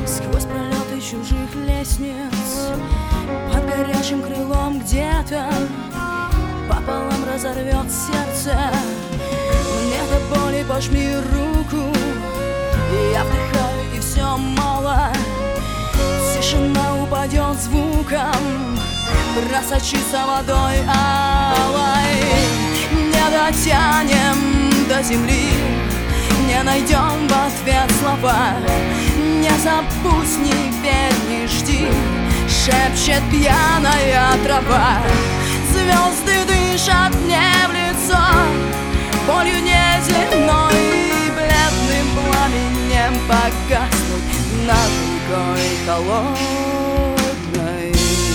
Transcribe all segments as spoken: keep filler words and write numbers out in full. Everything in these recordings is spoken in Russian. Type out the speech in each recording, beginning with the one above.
Сквозь пролеты чужих лестниц, под горячим крылом где-то пополам разорвет сердце. Мне до боли пожми руку, и я вдыхаю, и все мало. Тишина упадет звуком, просочится водой алой. Не дотянем до земли, не найдем в ответ слова. Не забудь, не верь, не жди, шепчет пьяная трава. Звезды дышат мне в лицо, болью неземной, бледным пламенем погаснуть над рекой холодной.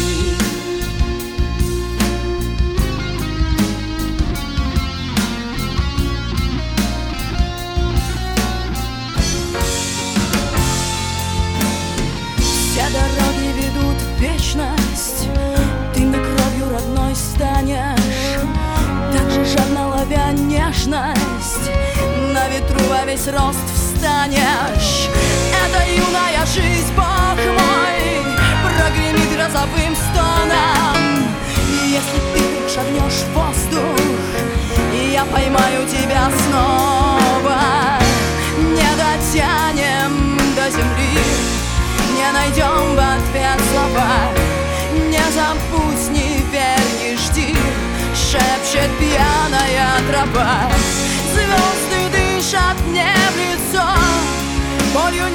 Все дороги ведут в вечность, ты мне кровью родной станешь, так же жадно ловя нежность, на ветру во весь рост встанешь. Это юная жизнь, Бог мой, прогремит грозовым стоном. Если ты вдруг шагнешь в воздух, я поймаю тебя снова. Не дотянем до земли, не найдем в ответ слова. Не забудь, не верь, не жди, шепчет пьяная трава. Звезды дышат мне в лицо, болью